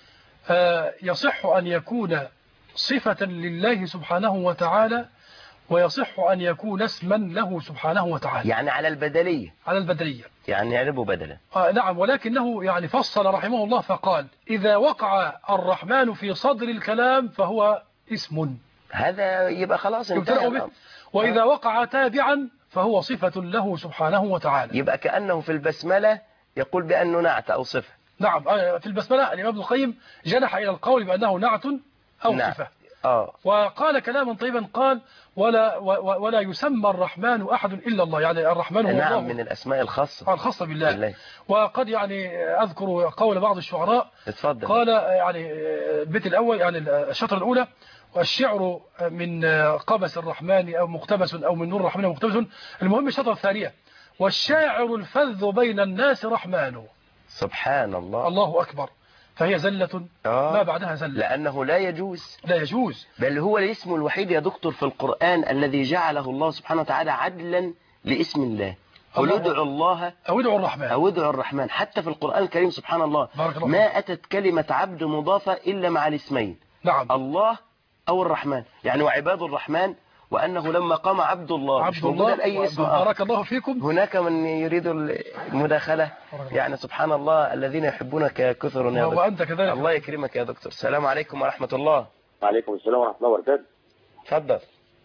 يصح أن يكون صفة لله سبحانه وتعالى، ويصح أن يكون اسما له سبحانه وتعالى. يعني على البدلية. على البدلية. يعني يعربه بدلا. نعم، ولكنه يعني فصل رحمه الله فقال إذا وقع الرحمن في صدر الكلام فهو اسم، هذا يبقى خلاص انتهى. وإذا وقع تابعا فهو صفة له سبحانه وتعالى. يبقى كأنه في البسملة يقول بأنه نعت أو صفة. نعم، في البسملة الإمام ابن القيم جنح إلى القول بأنه نعت أو نعم. صفة. وقال كلاما طيبا، قال ولا يسمى الرحمن أحد إلا الله، يعني الرحمن هو نعم الله من الأسماء الخاصة بالله. وقد يعني أذكر قول بعض الشعراء. اتفضل. قال يعني البيت الأول يعني الشطر الأولى: والشعر من قبس الرحمن أو مقتبس، أو من نور الرحمن مقتبس. المهم الشطر الثانية: والشاعر الفذ بين الناس رحمن. سبحان الله. الله أكبر. فهي زلة ما بعدها زلة، لأنه لا يجوز بل هو الاسم الوحيد يا دكتور في القرآن الذي جعله الله سبحانه وتعالى عدلا لاسم الله. قل ادعوا الله أو ادعوا الرحمن. حتى في القرآن الكريم سبحان الله ما أتت كلمة عبد مضافة إلا مع الاسمين. نعم. الله أو الرحمن، يعني وعباد الرحمن، وأنه لما قام عبد الله مش موجود أي اسم. بارك الله فيكم. هناك من يريد المداخلة، يعني سبحان الله الذين يحبونك كثر يا دكتور. وأنت كذلك. الله يكرمك يا دكتور. السلام عليكم ورحمة الله. وعليكم السلام ورحمة الله وبركاته. تفضل.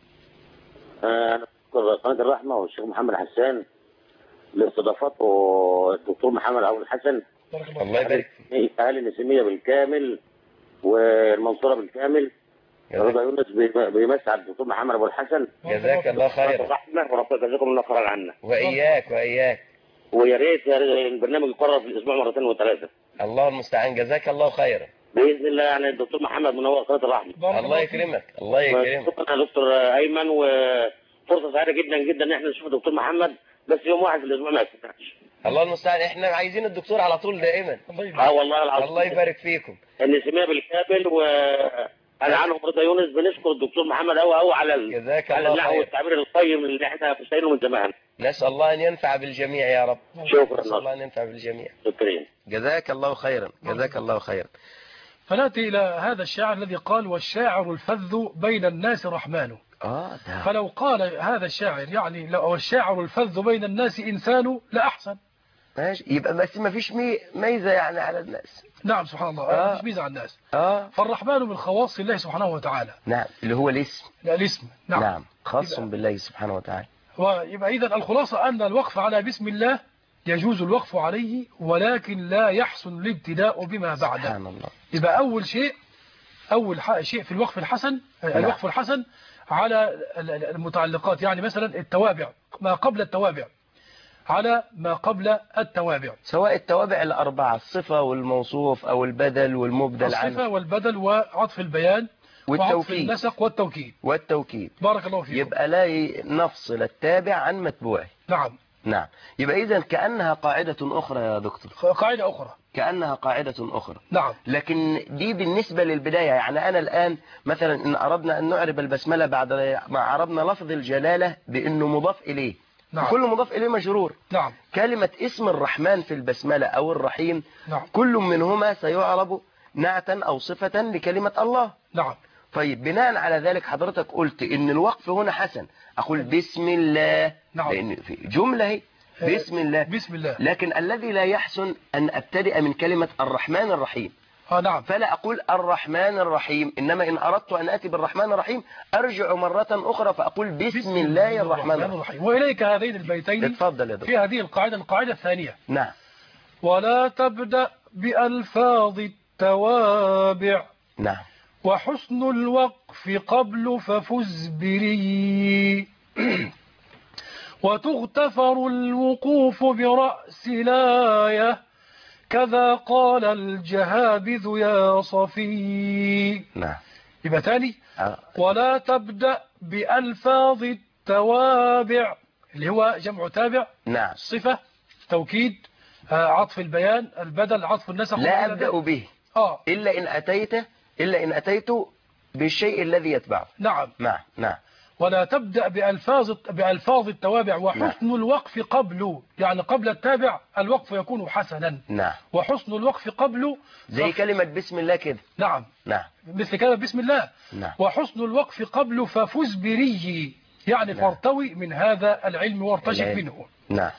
أنا أشكر قناة الرحمة والشيخ محمد حسان لاستضافته الدكتور محمد عبد الحسن. الله يبارك فيك. أهل النسيمية بالكامل والمنصورة بالكامل. رضا يونس بيمسي على الدكتور محمد ابو الحسن. جزاك الله خير. وربنا يجزاكم الله خيرا عنا. واياك. ويا ريت البرنامج يقرر في الاسبوع مرتين وثلاثه. الله المستعان. جزاك الله خيرا. باذن الله. يعني الدكتور محمد منور قناه الرحمه. الله يكرمك. شكرا يا دكتور ايمن، وفرصه سعيده جدا جدا ان احنا نشوف الدكتور محمد، بس يوم واحد في الاسبوع ما يفتحش. الله المستعان. احنا عايزين الدكتور على طول دائما. والله العظيم. الله يبارك فيكم. النسيميه بالكامل أنا عنهم رضا يونس بنشكر الدكتور محمد أو على النحو والتعبير القيم اللي احنا سايرينه من زمان. نسأل الله أن ينفع بالجميع يا رب. شكرا. نسأل الله أن ينفع بالجميع. شكرا. جزاك الله خيرا. جزاك الله خيرا. فنأتي إلى هذا الشاعر الذي قال: والشاعر الفذ بين الناس رحمن. فلو قال هذا الشاعر يعني لو الشاعر الفذ بين الناس إنسان لأحسن. ماشي، يبقى بس ما فيش ميزة يعني على الناس. نعم سبحان الله. ما فيش ميزة على الناس. فالرحمن من خواص الله سبحانه وتعالى. نعم، اللي هو الاسم. الاسم. نعم خاص بالله سبحانه وتعالى. ويبقى إذن الخلاصة أن الوقف على بسم الله يجوز الوقف عليه، ولكن لا يحسن الابتداء بما بعده. سبحان الله. يبقى أول شيء في الوقف الحسن. الوقف الحسن على المتعلقات، يعني مثلا التوابع، ما قبل التوابع على ما قبل التوابع، سواء التوابع الأربعة: الصفة والموصوف أو البدل والمبدل عنه. الصفة والبدل وعطف البيان وعطف النسق والتوكيد. بارك الله فيكم. يبقى لا نفصل التابع عن متبوعه. نعم. يبقى إذن كأنها قاعدة أخرى يا دكتور. قاعدة أخرى. كأنها قاعدة أخرى. نعم. لكن دي بالنسبة للبداية. يعني أنا الآن مثلا إن أردنا أن نعرب البسملة بعد ما عربنا لفظ الجلالة بأنه مضاف إليه. نعم. كل مضاف إليه مجرور. نعم. كلمة اسم الرحمن في البسملة أو الرحيم. نعم. كل منهما سيعرب نعتا أو صفة لكلمة الله. نعم. طيب بناء على ذلك حضرتك قلت إن الوقف هنا حسن. أقول بسم الله. نعم. لأن في جملة هي بسم الله. لكن الذي لا يحسن أن أبتدئ من كلمة الرحمن الرحيم. نعم. فلا أقول الرحمن الرحيم، إنما إن أردت أن أتي بالرحمن الرحيم أرجع مرة أخرى فأقول بسم الله الرحمن الرحيم. وإليك هذين البيتين. اتفضل يا دكتور. في هذه القاعدة الثانية. نعم. ولا تبدأ بألفاظ التوابع. نعم. وحسن الوقف قبل ففز بري. وتغتفر الوقوف برأس لاية، كذا قال الجهابذ يا صفي. نعم. يبقى تاني. ولا تبدأ بألفاظ التوابع اللي هو جمع تابع. نعم. صفة، توكيد، عطف البيان، البدل، عطف النسخ. لا أبدأ به إلا إن أتيت بالشيء الذي يتبعه. نعم. نعم. نعم. ولا تبدأ بألفاظ التوابع. وحسن الوقف قبل، يعني قبل التابع الوقف يكون حسنا. نعم. وحسن الوقف قبل زي كلمة بسم الله كده. نعم. نعم. مثل كلمة بسم الله. نعم. وحسن الوقف قبل ففز بريه، يعني فارتوي من هذا العلم وارتشف منه. نعم.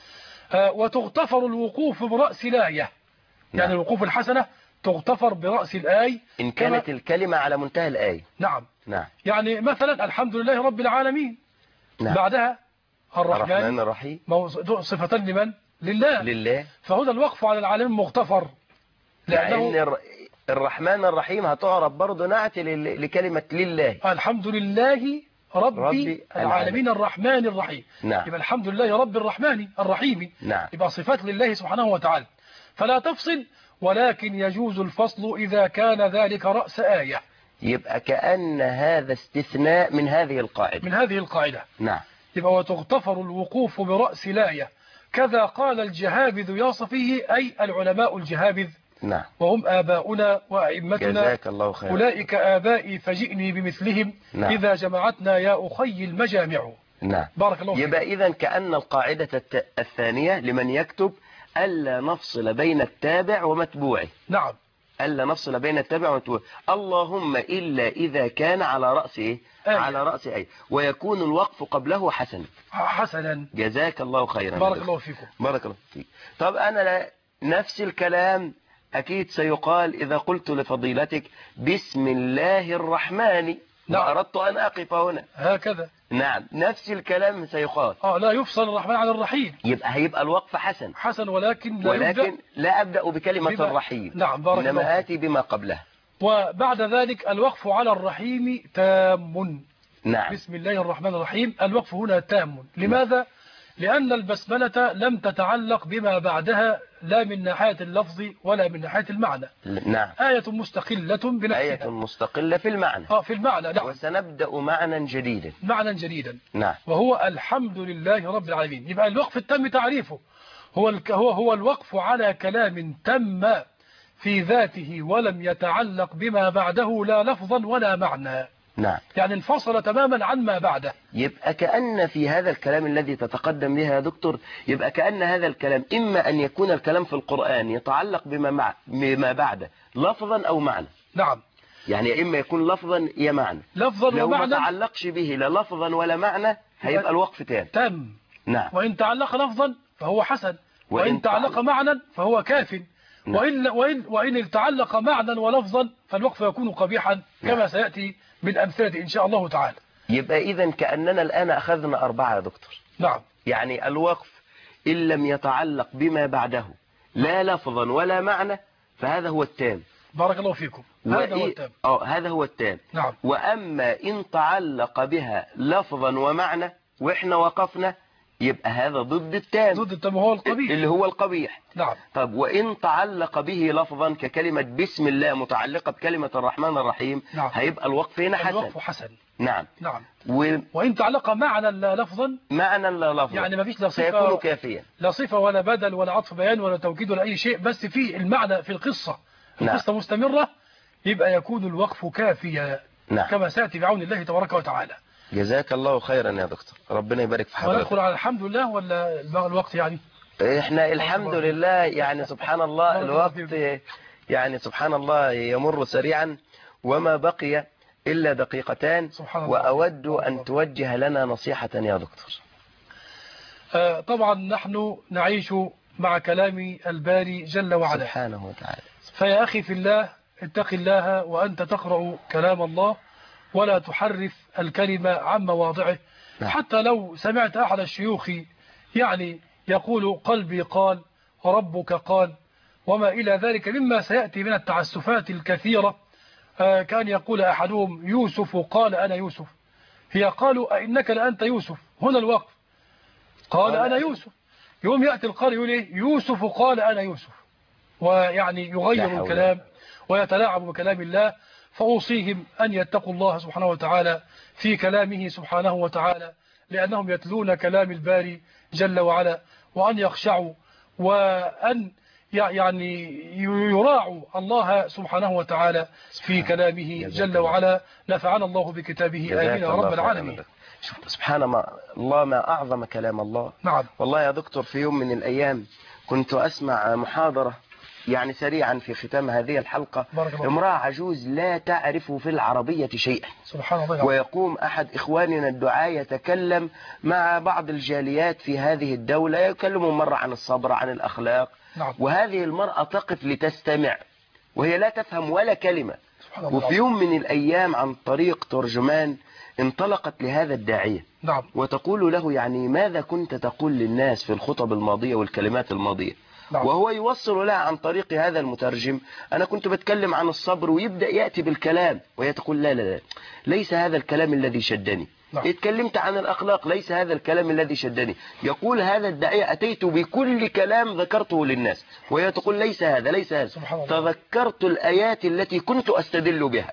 وتغتفر الوقوف برأس الآية. يعني الوقوف الحسنة تغتفر برأس الآية إن كانت الكلمة على منتهى الآية. نعم. نعم. يعني مثلا الحمد لله رب العالمين. نعم. بعدها الرحمن الرحيم. صفتان لمن؟ لله. فهنا الوقف على العالمين مغتفر، لأن الرحمن الرحيم هتعرف برضه نعت لكلمة لله. الحمد لله رب العالمين الرحمن الرحيم. نعم. يبقى الحمد لله رب الرحمن الرحيم. نعم. يبقى صفات لله سبحانه وتعالى، فلا تفصل، ولكن يجوز الفصل إذا كان ذلك رأس آية. يبقى كأن هذا استثناء من هذه القاعدة. نعم. يبقى وتغتفر الوقوف برأس الآية، كذا قال الجهابذ يا صفيه، أي العلماء الجهابذ. نعم. وهم آباؤنا وأئمتنا. جزاك الله خيرا. أولئك آبائي فجئني بمثلهم. نعم. إذا جمعتنا يا أخي المجامع. نعم. بارك الله فيك. يبقى إذن كأن القاعدة الثانية لمن يكتب ألا نفصل بين التابع ومتبوعه. نعم. ألا نفصل بين التابع ومتبوعه، اللهم إلا إذا كان على رأس إيه؟ على رأس أي، ويكون الوقف قبله حسنا. جزاك الله خيرا. بارك الله فيكم. بارك الله فيك. طب أنا نفس الكلام أكيد سيقال إذا قلت لفضيلتك بسم الله الرحمن. نعم. وأردت أن أقف هنا هكذا. نعم. نفس الكلام سيقال. لا يفصل الرحمن عن الرحيم. هيبقى الوقف حسن، ولكن لا أبدأ بكلمة الرحيم. نعم. بارك الله. إنما آتي بما قبلها. وبعد ذلك الوقف على الرحيم تام. نعم. بسم الله الرحمن الرحيم الوقف هنا تام. لماذا؟ لأن البسملة لم تتعلق بما بعدها، لا من ناحية اللفظ ولا من ناحية المعنى. نعم. آية مستقلة بنفسها. آية مستقلة في المعنى. في المعنى. نعم. وسنبدأ معنى جديدا. نعم. وهو الحمد لله رب العالمين. يبقى الوقف التام تعريفه هو الوقف على كلام تم في ذاته ولم يتعلق بما بعده لا لفظا ولا معنى. نعم. يعني انفصل تماما عن ما بعده. يبقى كأن في هذا الكلام الذي تتقدم به يا دكتور، يبقى كأن هذا الكلام إما أن يكون الكلام في القرآن يتعلق بما بعده لفظا أو معنى. نعم. يعني إما يكون لفظا يا معنى. لفظا لو ومعنى. ما تعلقش به لا لفظا ولا معنى هيبقى الوقف تام. نعم. وإن تعلق لفظا فهو حسن، وإن تعلق معنى فهو كاف. نعم. وإن تعلق معنى ولفظا فالوقف يكون قبيحا. نعم. كما سيأتي بالأمثلة إن شاء الله تعالى. يبقى إذن كأننا الآن أخذنا 4 يا دكتور. نعم. يعني الوقف إن لم يتعلق بما بعده لا لفظا ولا معنى فهذا هو التام. بارك الله فيكم. هذا هو التام. هذا هو التام. نعم. وأما إن تعلق بها لفظا ومعنى وإحنا وقفنا يبقى هذا ضد التام هو القبيح اللي هو القبيح. نعم. طب وإن تعلق به لفظا ككلمة بسم الله متعلقة بكلمة الرحمن الرحيم. نعم. هيبقى الوقف هنا حسن. نعم. وإن تعلق معنى لا لفظا يعني ما فيش لا صفة سيكون كافيا، لا صفة ولا بدل ولا عطف بيان ولا توكيد ولا أي شيء، بس في المعنى في القصة. نعم. القصة مستمرة، يبقى يكون الوقف كافيا. نعم. كما سيأتي بعون الله تبارك وتعالى. جزاك الله خيرا يا دكتور، ربنا يبارك في حضرتك. وندخل على الحمد لله ولا الوقت يعني؟ احنا الحمد لله يعني سبحان الله الوقت يعني سبحان الله يمر سريعا وما بقي إلا دقيقتان، وأود أن توجه لنا نصيحة يا دكتور. طبعا نحن نعيش مع كلام الباري جل وعلا سبحانه وتعالى. فيا أخي في الله اتق الله وأنت تقرأ كلام الله، ولا تحرف الكلمة عن مواضعه. حتى لو سمعت أحد الشيوخ يعني يقول قلبي قال وربك قال وما إلى ذلك مما سيأتي من التعسفات الكثيرة، كان يقول أحدهم يوسف قال أنا يوسف، هي قالوا أئنك لأنت يوسف، هنا الوقف قال أنا يوسف، يوم يأتي القارئ يقول إيه يوسف قال أنا يوسف، ويعني يغير الكلام ويتلاعب بكلام الله. فأوصيهم أن يتقوا الله سبحانه وتعالى في كلامه سبحانه وتعالى، لأنهم يتلون كلام الباري جل وعلا، وأن يخشعوا وأن يعني يراعوا الله سبحانه وتعالى في كلامه جل وعلا. نفعنا الله بكتابه آمين يا رب العالمين. سبحان الله، ما أعظم كلام الله. نعم. والله يا دكتور في يوم من الأيام كنت أسمع محاضرة يعني سريعا في ختام هذه الحلقة، امرأة عجوز لا تعرف في العربية شيئا، سبحان الله، ويقوم أحد إخواننا الدعاة يتكلم مع بعض الجاليات في هذه الدولة، يكلمهم مرة عن الصبر عن الأخلاق. نعم. وهذه المرأة تقف لتستمع وهي لا تفهم ولا كلمة. وفي يوم من الأيام عن طريق ترجمان انطلقت لهذا الداعية. نعم. وتقول له يعني ماذا كنت تقول للناس في الخطب الماضية والكلمات الماضية؟ نعم. وهو يوصل لها عن طريق هذا المترجم أنا كنت بتكلم عن الصبر، ويبدأ يأتي بالكلام وهي تقول لا لا لا ليس هذا الكلام الذي شدني. نعم. اتكلمت عن الأخلاق، ليس هذا الكلام الذي شدني. يقول هذا الداعية أتيت بكل كلام ذكرته للناس، وهي تقول ليس هذا ليس هذا. تذكرت الآيات التي كنت أستدل بها،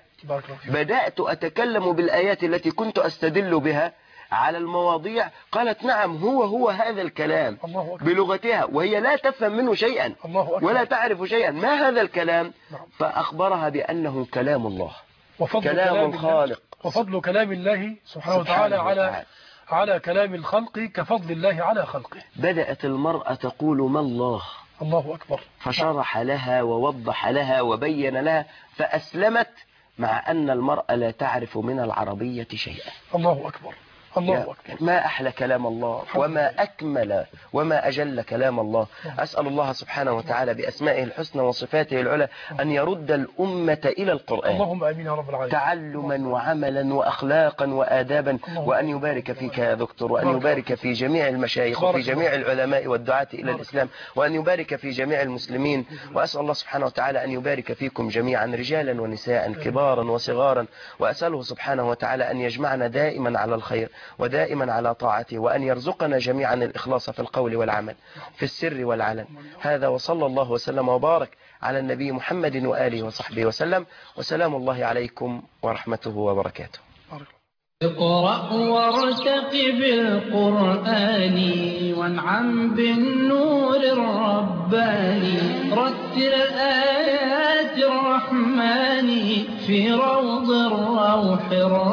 بدأت أتكلم بالآيات التي كنت أستدل بها على المواضيع. قالت نعم هو هذا الكلام بلغتها، وهي لا تفهم منه شيئا ولا تعرف شيئا. ما هذا الكلام؟ فأخبرها بأنه كلام الله، كلام الخالق، وفضل كلام الله سبحانه وتعالى على كلام الخلق كفضل الله على خلقه. بدأت المرأة تقول ما الله. الله أكبر. فشرح لها ووضح لها وبين لها، فأسلمت مع أن المرأة لا تعرف من العربية شيئا. الله أكبر. الله أكبر. ما أحلى كلام الله، وما أكمل وما أجل كلام الله. أسأل الله سبحانه وتعالى بأسمائه الحسنى وصفاته العلى أن يرد الأمة إلى القرآن، اللهم آمين يا رب العالمين، تعلما وعملا وأخلاقا وآدابا. وأن يبارك فيك يا دكتور، وأن يبارك في جميع المشايخ وفي جميع العلماء والدعاة إلى الإسلام، وأن يبارك في جميع المسلمين. وأسأل الله سبحانه وتعالى أن يبارك فيكم جميعا رجالا ونساء كبارا وصغارا. وأسأله سبحانه وتعالى أن يجمعنا دائما على الخير ودائما على طاعته، وأن يرزقنا جميعا الإخلاص في القول والعمل في السر والعلن. هذا وصلى الله وسلم وبارك على النبي محمد وآله وصحبه وسلم، وسلام الله عليكم ورحمته وبركاته. اقرأ وارتقب القرآن وانعم بالنور الرباني، رتل آيات الرحمن في روض الروح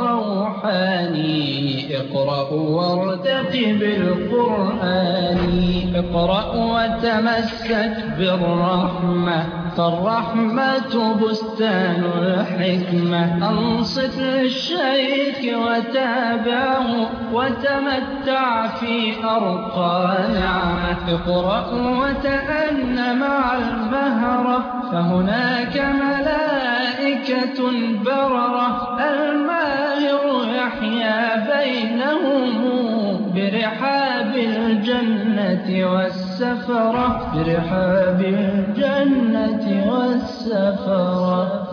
الروحاني. اقرأ وارتقب القرآن، اقرأ وتمسك بالرحمة، فالرحمة بستان الحكمة. أنصت للشيخ وتابعه وتمتع في أرقى نعمة. اقرأ وتأن مع المهرة، فهناك ملائكة بررة. الماهر يحيا بينهم برحاب الجنة والسفرة، برحاب الجنة والسفرة.